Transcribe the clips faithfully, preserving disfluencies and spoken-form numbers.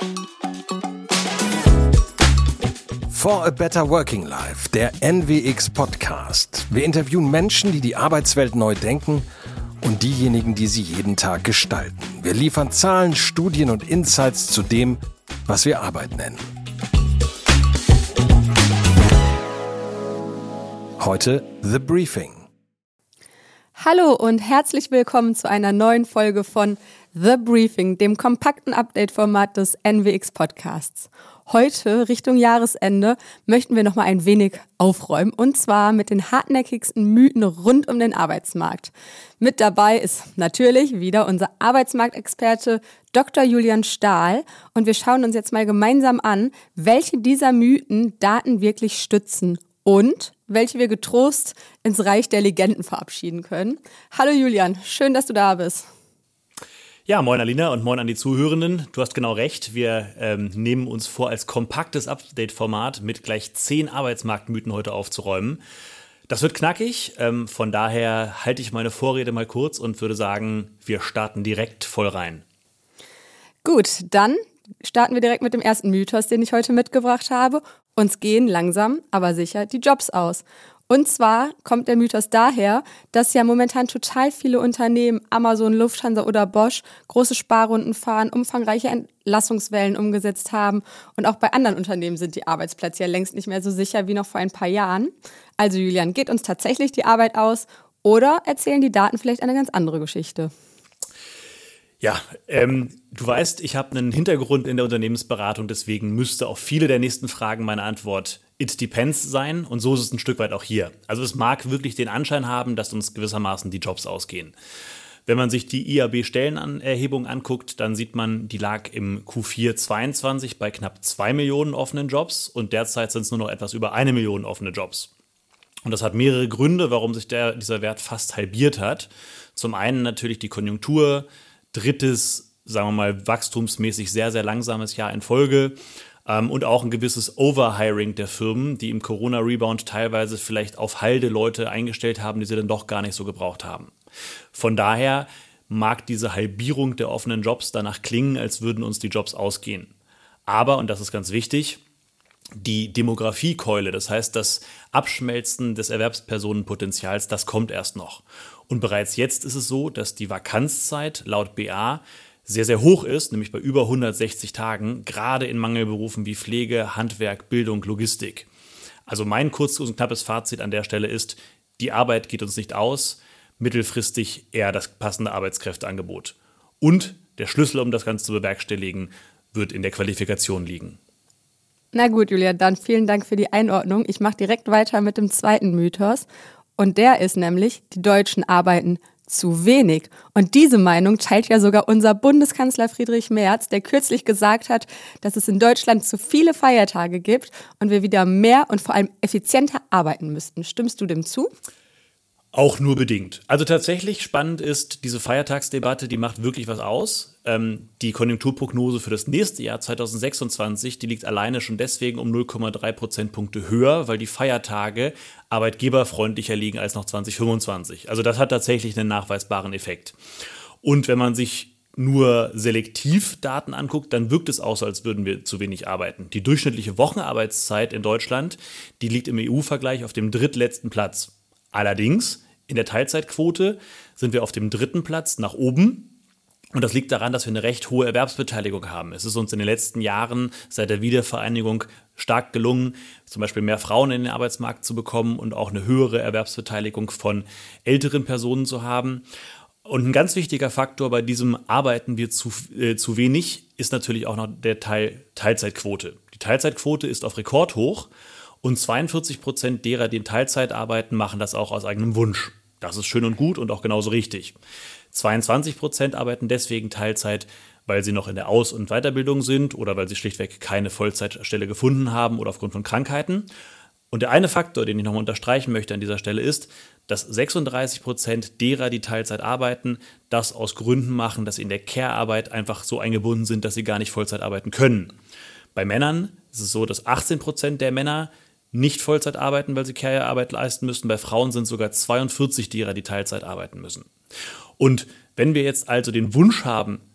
For a Better Working Life, der N W X-Podcast. Wir interviewen Menschen, die die Arbeitswelt neu denken und diejenigen, die sie jeden Tag gestalten. Wir liefern Zahlen, Studien und Insights zu dem, was wir Arbeit nennen. Heute The Briefing. Hallo und herzlich willkommen zu einer neuen Folge von The Briefing, dem kompakten Update-Format des N W X-Podcasts. Heute, Richtung Jahresende, möchten wir noch mal ein wenig aufräumen, und zwar mit den hartnäckigsten Mythen rund um den Arbeitsmarkt. Mit dabei ist natürlich wieder unser Arbeitsmarktexperte Doktor Julian Stahl, und wir schauen uns jetzt mal gemeinsam an, welche dieser Mythen Daten wirklich stützen und welche wir getrost ins Reich der Legenden verabschieden können. Hallo Julian, schön, dass du da bist. Ja, moin Alina und moin an die Zuhörenden. Du hast genau recht, wir ähm, nehmen uns vor, als kompaktes Update-Format mit gleich zehn Arbeitsmarktmythen heute aufzuräumen. Das wird knackig, ähm, von daher halte ich meine Vorrede mal kurz und würde sagen, wir starten direkt voll rein. Gut, dann starten wir direkt mit dem ersten Mythos, den ich heute mitgebracht habe. Uns gehen langsam, aber sicher die Jobs aus. Und zwar kommt der Mythos daher, dass ja momentan total viele Unternehmen, Amazon, Lufthansa oder Bosch, große Sparrunden fahren, umfangreiche Entlassungswellen umgesetzt haben. Und auch bei anderen Unternehmen sind die Arbeitsplätze ja längst nicht mehr so sicher wie noch vor ein paar Jahren. Also Julian, geht uns tatsächlich die Arbeit aus oder erzählen die Daten vielleicht eine ganz andere Geschichte? Ja, ähm, du weißt, ich habe einen Hintergrund in der Unternehmensberatung, deswegen müsste auf viele der nächsten Fragen meine Antwort It depends sein, und so ist es ein Stück weit auch hier. Also es mag wirklich den Anschein haben, dass uns gewissermaßen die Jobs ausgehen. Wenn man sich die I A B-Stellenerhebung anguckt, dann sieht man, die lag im Q vier zweiundzwanzig bei knapp zwei Millionen offenen Jobs, und derzeit sind es nur noch etwas über eine Million offene Jobs. Und das hat mehrere Gründe, warum sich der, dieser Wert fast halbiert hat. Zum einen natürlich die Konjunktur, drittes, sagen wir mal, wachstumsmäßig sehr, sehr langsames Jahr in Folge. Ähm, und auch ein gewisses Overhiring der Firmen, die im Corona-Rebound teilweise vielleicht auf Halde Leute eingestellt haben, die sie dann doch gar nicht so gebraucht haben. Von daher mag diese Halbierung der offenen Jobs danach klingen, als würden uns die Jobs ausgehen. Aber, und das ist ganz wichtig, die Demografiekeule, das heißt das Abschmelzen des Erwerbspersonenpotenzials, das kommt erst noch. Und bereits jetzt ist es so, dass die Vakanzzeit laut B A sehr, sehr hoch ist, nämlich bei über hundertsechzig Tagen, gerade in Mangelberufen wie Pflege, Handwerk, Bildung, Logistik. Also mein kurzes und knappes Fazit an der Stelle ist, die Arbeit geht uns nicht aus, mittelfristig eher das passende Arbeitskräfteangebot. Und der Schlüssel, um das Ganze zu bewerkstelligen, wird in der Qualifikation liegen. Na gut, Julia, dann vielen Dank für die Einordnung. Ich mache direkt weiter mit dem zweiten Mythos. Und der ist nämlich, die Deutschen arbeiten zu wenig. Und diese Meinung teilt ja sogar unser Bundeskanzler Friedrich Merz, der kürzlich gesagt hat, dass es in Deutschland zu viele Feiertage gibt und wir wieder mehr und vor allem effizienter arbeiten müssten. Stimmst du dem zu? Auch nur bedingt. Also tatsächlich spannend ist, diese Feiertagsdebatte, die macht wirklich was aus. Ähm, die Konjunkturprognose für das nächste Jahr zwanzig sechsundzwanzig, die liegt alleine schon deswegen um null Komma drei Prozentpunkte höher, weil die Feiertage arbeitgeberfreundlicher liegen als noch zwanzig fünfundzwanzig. Also das hat tatsächlich einen nachweisbaren Effekt. Und wenn man sich nur selektiv Daten anguckt, dann wirkt es auch so, als würden wir zu wenig arbeiten. Die durchschnittliche Wochenarbeitszeit in Deutschland, die liegt im E U-Vergleich auf dem drittletzten Platz. Allerdings, in der Teilzeitquote sind wir auf dem dritten Platz nach oben. Und das liegt daran, dass wir eine recht hohe Erwerbsbeteiligung haben. Es ist uns in den letzten Jahren seit der Wiedervereinigung stark gelungen, zum Beispiel mehr Frauen in den Arbeitsmarkt zu bekommen und auch eine höhere Erwerbsbeteiligung von älteren Personen zu haben. Und ein ganz wichtiger Faktor bei diesem Arbeiten wir zu, äh, zu wenig ist natürlich auch noch der Teil Teilzeitquote. Die Teilzeitquote ist auf Rekordhoch. Und zweiundvierzig Prozent derer, die in Teilzeit arbeiten, machen das auch aus eigenem Wunsch. Das ist schön und gut und auch genauso richtig. zweiundzwanzig Prozent arbeiten deswegen Teilzeit, weil sie noch in der Aus- und Weiterbildung sind oder weil sie schlichtweg keine Vollzeitstelle gefunden haben oder aufgrund von Krankheiten. Und der eine Faktor, den ich nochmal unterstreichen möchte an dieser Stelle, ist, dass sechsunddreißig Prozent derer, die Teilzeit arbeiten, das aus Gründen machen, dass sie in der Care-Arbeit einfach so eingebunden sind, dass sie gar nicht Vollzeit arbeiten können. Bei Männern ist es so, dass achtzehn Prozent der Männer nicht Vollzeit arbeiten, weil sie Care-Arbeit leisten müssen. Bei Frauen sind es sogar zweiundvierzig derer, die Teilzeit arbeiten müssen. Und wenn wir jetzt also den Wunsch haben,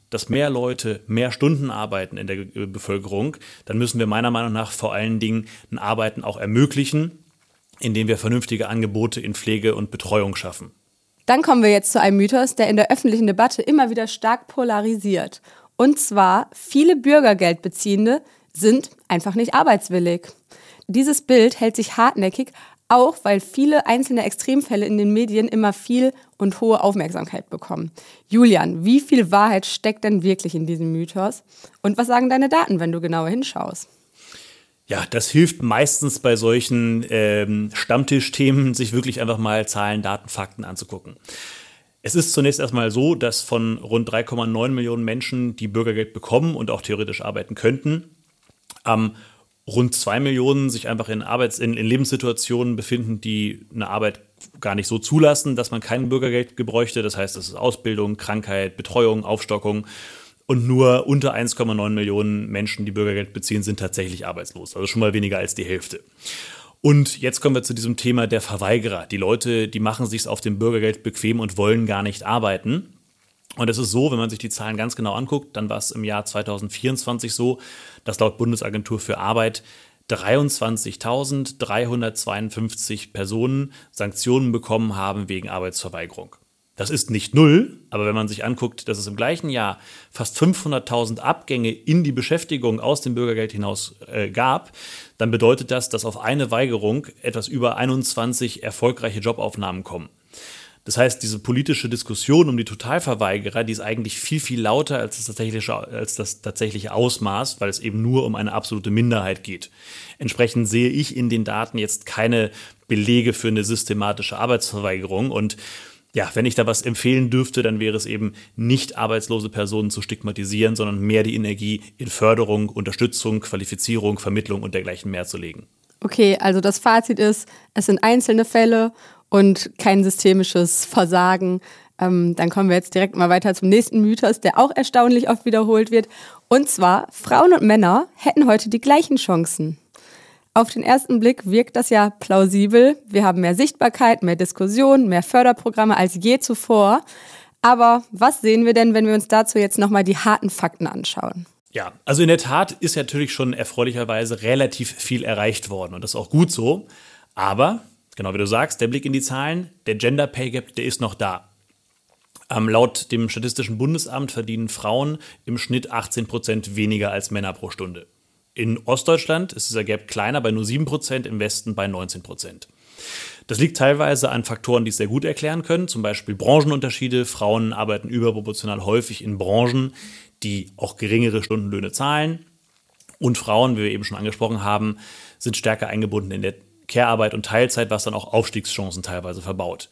dass mehr Leute mehr Stunden arbeiten in der Bevölkerung, dann müssen wir meiner Meinung nach vor allen Dingen ein Arbeiten auch ermöglichen, indem wir vernünftige Angebote in Pflege und Betreuung schaffen. Dann kommen wir jetzt zu einem Mythos, der in der öffentlichen Debatte immer wieder stark polarisiert. Und zwar, viele Bürgergeldbeziehende sind einfach nicht arbeitswillig. Dieses Bild hält sich hartnäckig, auch weil viele einzelne Extremfälle in den Medien immer viel und hohe Aufmerksamkeit bekommen. Julian, wie viel Wahrheit steckt denn wirklich in diesem Mythos? Und was sagen deine Daten, wenn du genauer hinschaust? Ja, das hilft meistens bei solchen ähm, Stammtischthemen, sich wirklich einfach mal Zahlen, Daten, Fakten anzugucken. Es ist zunächst erstmal so, dass von rund drei Komma neun Millionen Menschen, die Bürgergeld bekommen und auch theoretisch arbeiten könnten, ähm, rund zwei Millionen sich einfach in, Arbeits-, in, in Lebenssituationen befinden, die eine Arbeit gar nicht so zulassen, dass man kein Bürgergeld bräuchte. Das heißt, das ist Ausbildung, Krankheit, Betreuung, Aufstockung. Und nur unter eins Komma neun Millionen Menschen, die Bürgergeld beziehen, sind tatsächlich arbeitslos. Also schon mal weniger als die Hälfte. Und jetzt kommen wir zu diesem Thema der Verweigerer. Die Leute, die machen sich's auf dem Bürgergeld bequem und wollen gar nicht arbeiten. Und es ist so, wenn man sich die Zahlen ganz genau anguckt, dann war es im Jahr zwanzig vierundzwanzig so, dass laut Bundesagentur für Arbeit dreiundzwanzigtausenddreihundertzweiundfünfzig Personen Sanktionen bekommen haben wegen Arbeitsverweigerung. Das ist nicht null, aber wenn man sich anguckt, dass es im gleichen Jahr fast fünfhunderttausend Abgänge in die Beschäftigung aus dem Bürgergeld hinaus äh, gab, dann bedeutet das, dass auf eine Weigerung etwas über einundzwanzig erfolgreiche Jobaufnahmen kommen. Das heißt, diese politische Diskussion um die Totalverweigerer, die ist eigentlich viel, viel lauter als das tatsächliche, als das tatsächliche Ausmaß, weil es eben nur um eine absolute Minderheit geht. Entsprechend sehe ich in den Daten jetzt keine Belege für eine systematische Arbeitsverweigerung. Und ja, wenn ich da was empfehlen dürfte, dann wäre es eben nicht arbeitslose Personen zu stigmatisieren, sondern mehr die Energie in Förderung, Unterstützung, Qualifizierung, Vermittlung und dergleichen mehr zu legen. Okay, also das Fazit ist, es sind einzelne Fälle und kein systemisches Versagen. Ähm, dann kommen wir jetzt direkt mal weiter zum nächsten Mythos, der auch erstaunlich oft wiederholt wird. Und zwar, Frauen und Männer hätten heute die gleichen Chancen. Auf den ersten Blick wirkt das ja plausibel. Wir haben mehr Sichtbarkeit, mehr Diskussion, mehr Förderprogramme als je zuvor. Aber was sehen wir denn, wenn wir uns dazu jetzt nochmal die harten Fakten anschauen? Ja, also in der Tat ist natürlich schon erfreulicherweise relativ viel erreicht worden und das ist auch gut so. Aber, genau wie du sagst, der Blick in die Zahlen, der Gender Pay Gap, der ist noch da. Ähm, laut dem Statistischen Bundesamt verdienen Frauen im Schnitt achtzehn Prozent weniger als Männer pro Stunde. In Ostdeutschland ist dieser Gap kleiner, bei nur sieben Prozent, im Westen bei neunzehn Prozent. Das liegt teilweise an Faktoren, die es sehr gut erklären können, zum Beispiel Branchenunterschiede. Frauen arbeiten überproportional häufig in Branchen, die auch geringere Stundenlöhne zahlen. Und Frauen, wie wir eben schon angesprochen haben, sind stärker eingebunden in der Care-Arbeit und Teilzeit, was dann auch Aufstiegschancen teilweise verbaut.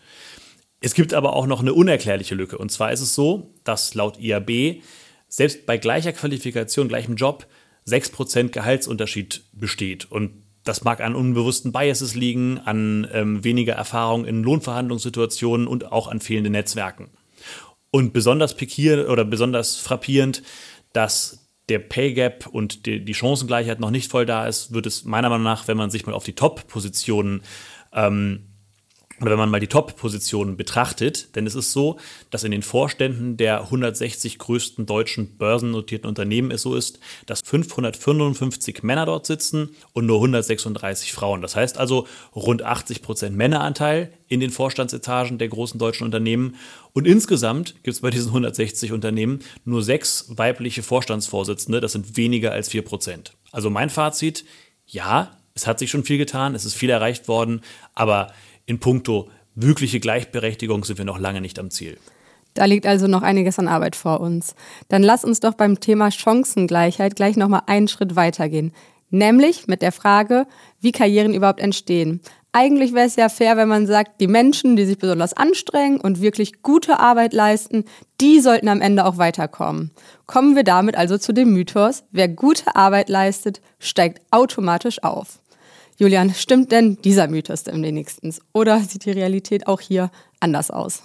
Es gibt aber auch noch eine unerklärliche Lücke. Und zwar ist es so, dass laut I A B selbst bei gleicher Qualifikation, gleichem Job, sechs Prozent Gehaltsunterschied besteht. Und das mag an unbewussten Biases liegen, an ähm, weniger Erfahrung in Lohnverhandlungssituationen und auch an fehlenden Netzwerken. Und besonders pikierend oder besonders frappierend, dass der Pay Gap und die, die Chancengleichheit noch nicht voll da ist, wird es meiner Meinung nach, wenn man sich mal auf die Top-Positionen ähm, oder wenn man mal die Top-Positionen betrachtet, denn es ist so, dass in den Vorständen der hundertsechzig größten deutschen börsennotierten Unternehmen es so ist, dass fünfhundertfünfundfünfzig Männer dort sitzen und nur hundertsechsunddreißig Frauen. Das heißt also rund achtzig Prozent Männeranteil in den Vorstandsetagen der großen deutschen Unternehmen. Und insgesamt gibt es bei diesen hundertsechzig Unternehmen nur sechs weibliche Vorstandsvorsitzende. Das sind weniger als vier Prozent. Also mein Fazit, ja, es hat sich schon viel getan, es ist viel erreicht worden, aber in puncto wirkliche Gleichberechtigung sind wir noch lange nicht am Ziel. Da liegt also noch einiges an Arbeit vor uns. Dann lass uns doch beim Thema Chancengleichheit gleich nochmal einen Schritt weitergehen. Nämlich mit der Frage, wie Karrieren überhaupt entstehen. Eigentlich wäre es ja fair, wenn man sagt, die Menschen, die sich besonders anstrengen und wirklich gute Arbeit leisten, die sollten am Ende auch weiterkommen. Kommen wir damit also zu dem Mythos, wer gute Arbeit leistet, steigt automatisch auf. Julian, stimmt denn dieser Mythos denn wenigstens? Oder sieht die Realität auch hier anders aus?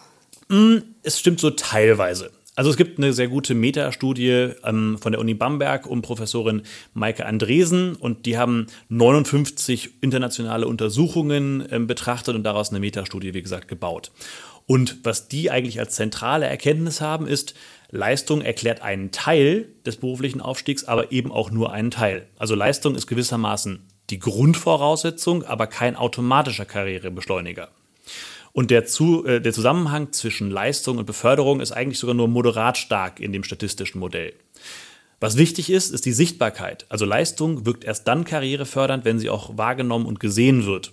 Es stimmt so teilweise. Also es gibt eine sehr gute Metastudie ähm, von der Uni Bamberg um Professorin Maike Andresen und die haben neunundfünfzig internationale Untersuchungen ähm, betrachtet und daraus eine Metastudie, wie gesagt, gebaut. Und was die eigentlich als zentrale Erkenntnis haben, ist, Leistung erklärt einen Teil des beruflichen Aufstiegs, aber eben auch nur einen Teil. Also Leistung ist gewissermaßen die Grundvoraussetzung, aber kein automatischer Karrierebeschleuniger. Und der, zu, äh, der Zusammenhang zwischen Leistung und Beförderung ist eigentlich sogar nur moderat stark in dem statistischen Modell. Was wichtig ist, ist die Sichtbarkeit. Also Leistung wirkt erst dann karrierefördernd, wenn sie auch wahrgenommen und gesehen wird.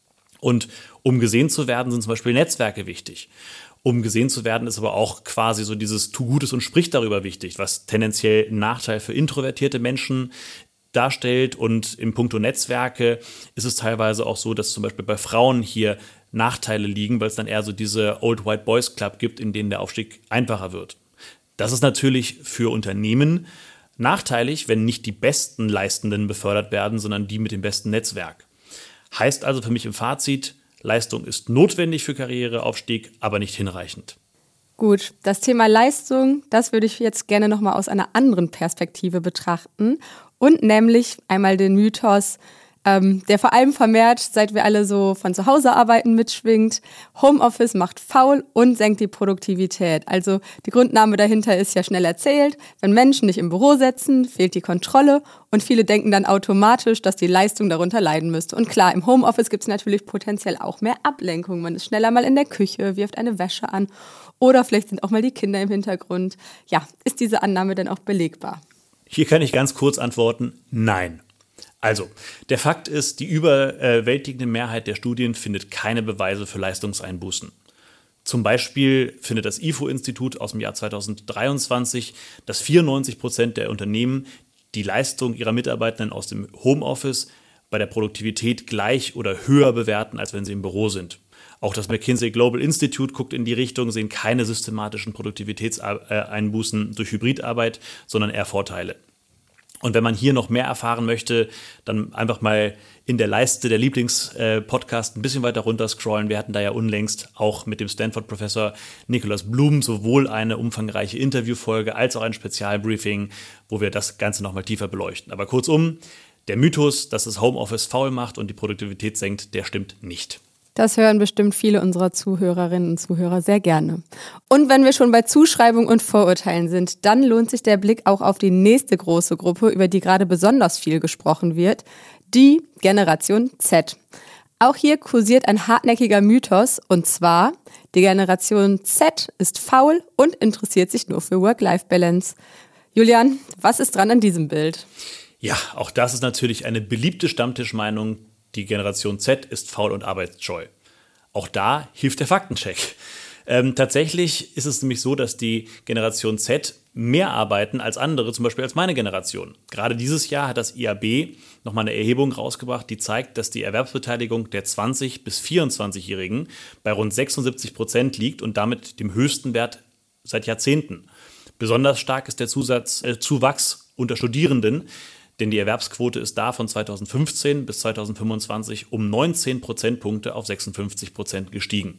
Und um gesehen zu werden, sind zum Beispiel Netzwerke wichtig. Um gesehen zu werden, ist aber auch quasi so dieses Tu Gutes und sprich darüber wichtig, was tendenziell einen Nachteil für introvertierte Menschen darstellt. Und im Punkto Netzwerke ist es teilweise auch so, dass zum Beispiel bei Frauen hier Nachteile liegen, weil es dann eher so diese Old White Boys Club gibt, in denen der Aufstieg einfacher wird. Das ist natürlich für Unternehmen nachteilig, wenn nicht die besten Leistenden befördert werden, sondern die mit dem besten Netzwerk. Heißt also für mich im Fazit, Leistung ist notwendig für Karriereaufstieg, aber nicht hinreichend. Gut, das Thema Leistung, das würde ich jetzt gerne nochmal aus einer anderen Perspektive betrachten und nämlich einmal den Mythos, ähm, der vor allem vermehrt, seit wir alle so von zu Hause arbeiten, mitschwingt. Homeoffice macht faul und senkt die Produktivität. Also die Grundnahme dahinter ist ja schnell erzählt. Wenn Menschen nicht im Büro sitzen, fehlt die Kontrolle und viele denken dann automatisch, dass die Leistung darunter leiden müsste. Und klar, im Homeoffice gibt es natürlich potenziell auch mehr Ablenkung. Man ist schneller mal in der Küche, wirft eine Wäsche an oder vielleicht sind auch mal die Kinder im Hintergrund. Ja, ist diese Annahme denn auch belegbar? Hier kann ich ganz kurz antworten, nein. Also, der Fakt ist, die überwältigende Mehrheit der Studien findet keine Beweise für Leistungseinbußen. Zum Beispiel findet das I F O-Institut aus dem Jahr zweitausenddreiundzwanzig, dass vierundneunzig Prozent der Unternehmen die Leistung ihrer Mitarbeitenden aus dem Homeoffice bei der Produktivität gleich oder höher bewerten, als wenn sie im Büro sind. Auch das McKinsey Global Institute guckt in die Richtung, sehen keine systematischen Produktivitätseinbußen durch Hybridarbeit, sondern eher Vorteile. Und wenn man hier noch mehr erfahren möchte, dann einfach mal in der Leiste der Lieblingspodcasts ein bisschen weiter runter scrollen. Wir hatten da ja unlängst auch mit dem Stanford-Professor Nicholas Bloom sowohl eine umfangreiche Interviewfolge als auch ein Spezialbriefing, wo wir das Ganze noch mal tiefer beleuchten. Aber kurzum, der Mythos, dass das Homeoffice faul macht und die Produktivität senkt, der stimmt nicht. Das hören bestimmt viele unserer Zuhörerinnen und Zuhörer sehr gerne. Und wenn wir schon bei Zuschreibung und Vorurteilen sind, dann lohnt sich der Blick auch auf die nächste große Gruppe, über die gerade besonders viel gesprochen wird, die Generation Z. Auch hier kursiert ein hartnäckiger Mythos, und zwar, die Generation Z ist faul und interessiert sich nur für Work-Life-Balance. Julian, was ist dran an diesem Bild? Ja, auch das ist natürlich eine beliebte Stammtischmeinung. Die Generation Z ist faul und arbeitsscheu. Auch da hilft der Faktencheck. Ähm, tatsächlich ist es nämlich so, dass die Generation Z mehr arbeiten als andere, zum Beispiel als meine Generation. Gerade dieses Jahr hat das I A B nochmal eine Erhebung rausgebracht, die zeigt, dass die Erwerbsbeteiligung der zwanzig- bis vierundzwanzigjährigen bei rund sechsundsiebzig Prozent liegt und damit dem höchsten Wert seit Jahrzehnten. Besonders stark ist der Zusatz, äh, Zuwachs unter Studierenden, denn die Erwerbsquote ist da von zweitausendfünfzehn bis zweitausendfünfundzwanzig um neunzehn Prozentpunkte auf sechsundfünfzig Prozent gestiegen.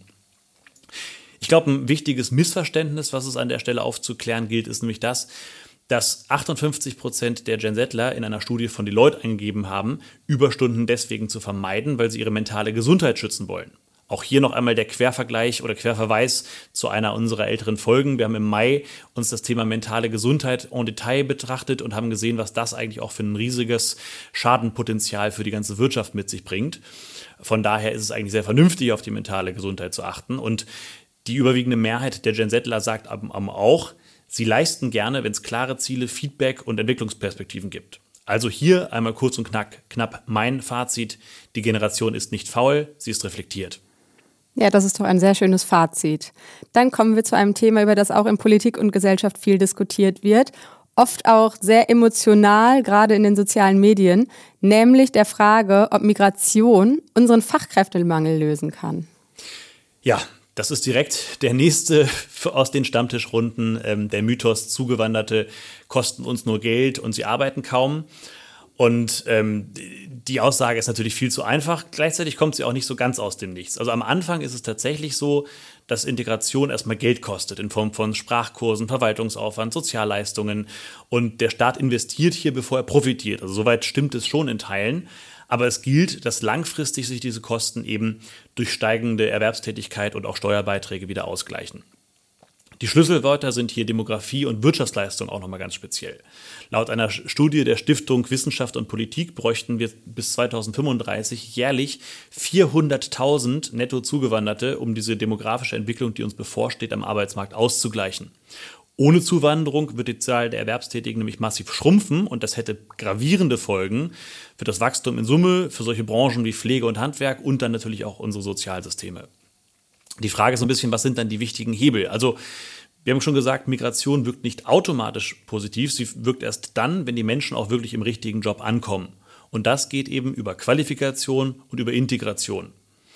Ich glaube, ein wichtiges Missverständnis, was es an der Stelle aufzuklären gilt, ist nämlich das, dass achtundfünfzig Prozent der GenZler in einer Studie von Deloitte eingegeben haben, Überstunden deswegen zu vermeiden, weil sie ihre mentale Gesundheit schützen wollen. Auch hier noch einmal der Quervergleich oder Querverweis zu einer unserer älteren Folgen. Wir haben im Mai uns das Thema mentale Gesundheit en Detail betrachtet und haben gesehen, was das eigentlich auch für ein riesiges Schadenpotenzial für die ganze Wirtschaft mit sich bringt. Von daher ist es eigentlich sehr vernünftig, auf die mentale Gesundheit zu achten. Und die überwiegende Mehrheit der GenZler sagt aber auch, sie leisten gerne, wenn es klare Ziele, Feedback und Entwicklungsperspektiven gibt. Also hier einmal kurz und knack, knapp mein Fazit. Die Generation ist nicht faul, sie ist reflektiert. Ja, das ist doch ein sehr schönes Fazit. Dann kommen wir zu einem Thema, über das auch in Politik und Gesellschaft viel diskutiert wird. Oft auch sehr emotional, gerade in den sozialen Medien, nämlich der Frage, ob Migration unseren Fachkräftemangel lösen kann. Ja, das ist direkt der nächste aus den Stammtischrunden. Ähm, der Mythos, Zugewanderte kosten uns nur Geld und sie arbeiten kaum. Und ähm, die Aussage ist natürlich viel zu einfach. Gleichzeitig kommt sie auch nicht so ganz aus dem Nichts. Also am Anfang ist es tatsächlich so, dass Integration erstmal Geld kostet in Form von Sprachkursen, Verwaltungsaufwand, Sozialleistungen. Und der Staat investiert hier, bevor er profitiert. Also soweit stimmt es schon in Teilen. Aber es gilt, dass langfristig sich diese Kosten eben durch steigende Erwerbstätigkeit und auch Steuerbeiträge wieder ausgleichen. Die Schlüsselwörter sind hier Demografie und Wirtschaftsleistung auch nochmal ganz speziell. Laut einer Studie der Stiftung Wissenschaft und Politik bräuchten wir bis zweitausendfünfunddreißig jährlich vierhunderttausend netto Zugewanderte, um diese demografische Entwicklung, die uns bevorsteht, am Arbeitsmarkt auszugleichen. Ohne Zuwanderung wird die Zahl der Erwerbstätigen nämlich massiv schrumpfen und das hätte gravierende Folgen für das Wachstum in Summe, für solche Branchen wie Pflege und Handwerk und dann natürlich auch unsere Sozialsysteme. Die Frage ist so ein bisschen, was sind dann die wichtigen Hebel? Also wir haben schon gesagt, Migration wirkt nicht automatisch positiv, sie wirkt erst dann, wenn die Menschen auch wirklich im richtigen Job ankommen. Und das geht eben über Qualifikation und über Integration.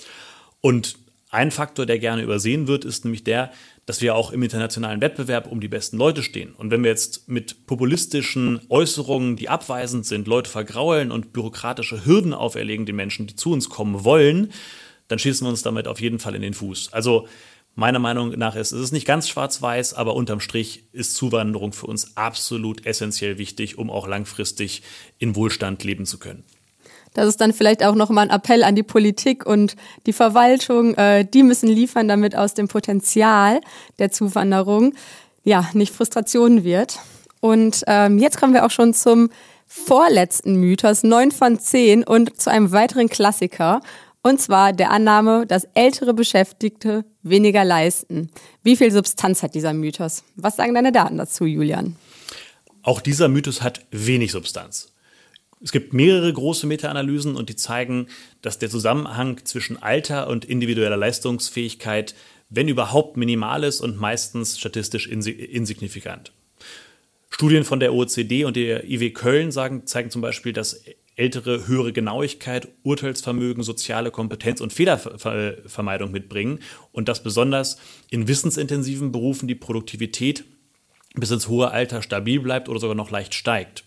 Und ein Faktor, der gerne übersehen wird, ist nämlich der, dass wir auch im internationalen Wettbewerb um die besten Leute stehen. Und wenn wir jetzt mit populistischen Äußerungen, die abweisend sind, Leute vergraulen und bürokratische Hürden auferlegen den Menschen, die zu uns kommen wollen, dann schießen wir uns damit auf jeden Fall in den Fuß. Also meiner Meinung nach ist es nicht ganz schwarz-weiß, aber unterm Strich ist Zuwanderung für uns absolut essentiell wichtig, um auch langfristig in Wohlstand leben zu können. Das ist dann vielleicht auch nochmal ein Appell an die Politik und die Verwaltung. Äh, die müssen liefern, damit aus dem Potenzial der Zuwanderung ja nicht Frustration wird. Und ähm, jetzt kommen wir auch schon zum vorletzten Mythos, neun von zehn, und zu einem weiteren Klassiker. Und zwar der Annahme, dass ältere Beschäftigte weniger leisten. Wie viel Substanz hat dieser Mythos? Was sagen deine Daten dazu, Julian? Auch dieser Mythos hat wenig Substanz. Es gibt mehrere große Meta-Analysen und die zeigen, dass der Zusammenhang zwischen Alter und individueller Leistungsfähigkeit, wenn überhaupt, minimal ist und meistens statistisch insignifikant. Studien von der O E C D und der I W Köln sagen, zeigen zum Beispiel, dass Ältere höhere Genauigkeit, Urteilsvermögen, soziale Kompetenz und Fehlervermeidung mitbringen und dass besonders in wissensintensiven Berufen die Produktivität bis ins hohe Alter stabil bleibt oder sogar noch leicht steigt.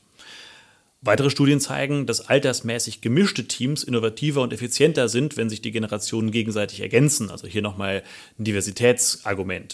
Weitere Studien zeigen, dass altersmäßig gemischte Teams innovativer und effizienter sind, wenn sich die Generationen gegenseitig ergänzen. Also hier nochmal ein Diversitätsargument.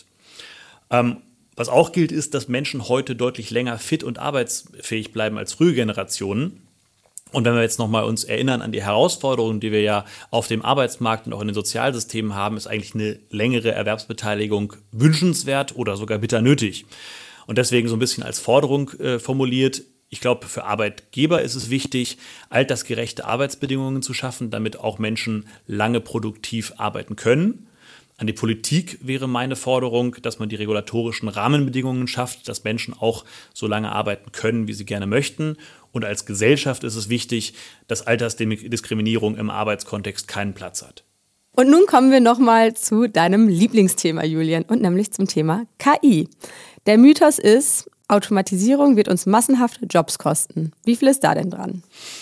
Ähm, was auch gilt, ist, dass Menschen heute deutlich länger fit und arbeitsfähig bleiben als frühe Generationen. Und wenn wir jetzt nochmal uns erinnern an die Herausforderungen, die wir ja auf dem Arbeitsmarkt und auch in den Sozialsystemen haben, ist eigentlich eine längere Erwerbsbeteiligung wünschenswert oder sogar bitter nötig. Und deswegen so ein bisschen als Forderung äh, formuliert, ich glaube, für Arbeitgeber ist es wichtig, altersgerechte Arbeitsbedingungen zu schaffen, damit auch Menschen lange produktiv arbeiten können. An die Politik wäre meine Forderung, dass man die regulatorischen Rahmenbedingungen schafft, dass Menschen auch so lange arbeiten können, wie sie gerne möchten. Und als Gesellschaft ist es wichtig, dass Altersdiskriminierung im Arbeitskontext keinen Platz hat. Und nun kommen wir nochmal zu deinem Lieblingsthema, Julian, und nämlich zum Thema K I. Der Mythos ist, Automatisierung wird uns massenhaft Jobs kosten. Wie viel ist da denn dran?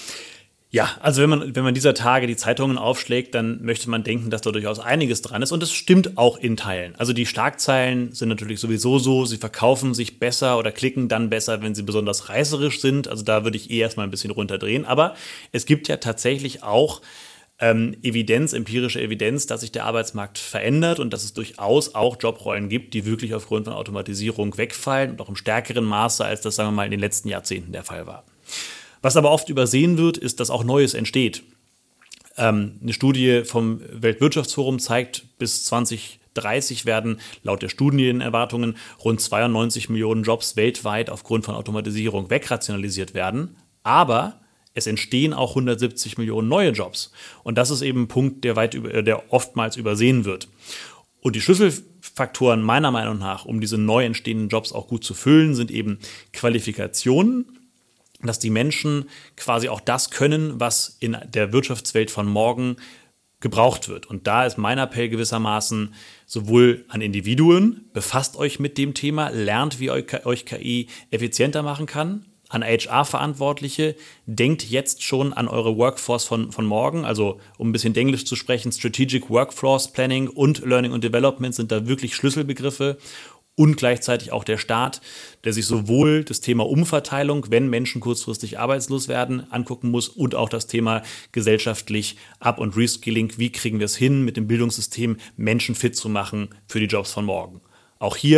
Ja, also wenn man, wenn man dieser Tage die Zeitungen aufschlägt, dann möchte man denken, dass da durchaus einiges dran ist. Und das stimmt auch in Teilen. Also die Schlagzeilen sind natürlich sowieso so, sie verkaufen sich besser oder klicken dann besser, wenn sie besonders reißerisch sind. Also da würde ich eh erstmal ein bisschen runterdrehen. Aber es gibt ja tatsächlich auch ähm, Evidenz, empirische Evidenz, dass sich der Arbeitsmarkt verändert und dass es durchaus auch Jobrollen gibt, die wirklich aufgrund von Automatisierung wegfallen und auch im stärkeren Maße, als das, sagen wir mal, in den letzten Jahrzehnten der Fall war. Was aber oft übersehen wird, ist, dass auch Neues entsteht. Ähm, eine Studie vom Weltwirtschaftsforum zeigt, bis zwanzig dreißig werden laut der Studienerwartungen rund zweiundneunzig Millionen Jobs weltweit aufgrund von Automatisierung wegrationalisiert werden. Aber es entstehen auch hundertsiebzig Millionen neue Jobs. Und das ist eben ein Punkt, der, weit über, der oftmals übersehen wird. Und die Schlüsselfaktoren meiner Meinung nach, um diese neu entstehenden Jobs auch gut zu füllen, sind eben Qualifikationen, dass die Menschen quasi auch das können, was in der Wirtschaftswelt von morgen gebraucht wird. Und da ist mein Appell gewissermaßen sowohl an Individuen, befasst euch mit dem Thema, lernt, wie euch K I effizienter machen kann, an H R-Verantwortliche, denkt jetzt schon an eure Workforce von, von morgen, also um ein bisschen Englisch zu sprechen, Strategic Workforce Planning und Learning und Development sind da wirklich Schlüsselbegriffe. Und gleichzeitig auch der Staat, der sich sowohl das Thema Umverteilung, wenn Menschen kurzfristig arbeitslos werden, angucken muss und auch das Thema gesellschaftlich Up- und Reskilling. Wie kriegen wir es hin, mit dem Bildungssystem Menschen fit zu machen für die Jobs von morgen? Auch hier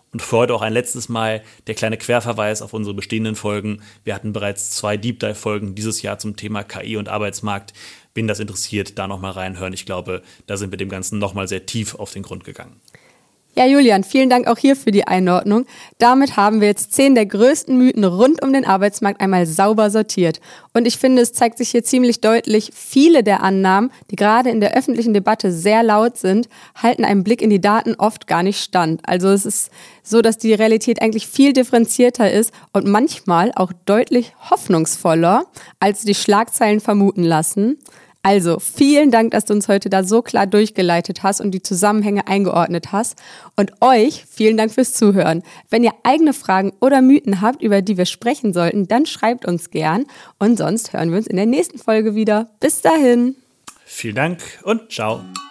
Und für heute auch ein letztes Mal der kleine Querverweis auf unsere bestehenden Folgen. Wir hatten bereits zwei Deep Dive Folgen dieses Jahr zum Thema K I und Arbeitsmarkt. Wen das interessiert, da nochmal reinhören. Ich glaube, da sind wir dem Ganzen nochmal sehr tief auf den Grund gegangen. Ja, Julian, vielen Dank auch hier für die Einordnung. Damit haben wir jetzt zehn der größten Mythen rund um den Arbeitsmarkt einmal sauber sortiert. Und ich finde, es zeigt sich hier ziemlich deutlich, viele der Annahmen, die gerade in der öffentlichen Debatte sehr laut sind, halten einem Blick in die Daten oft gar nicht stand. Also es ist so, dass die Realität eigentlich viel differenzierter ist und manchmal auch deutlich hoffnungsvoller, als die Schlagzeilen vermuten lassen. Also, vielen Dank, dass du uns heute da so klar durchgeleitet hast und die Zusammenhänge eingeordnet hast. Und euch vielen Dank fürs Zuhören. Wenn ihr eigene Fragen oder Mythen habt, über die wir sprechen sollten, dann schreibt uns gern. Und sonst hören wir uns in der nächsten Folge wieder. Bis dahin. Vielen Dank und ciao.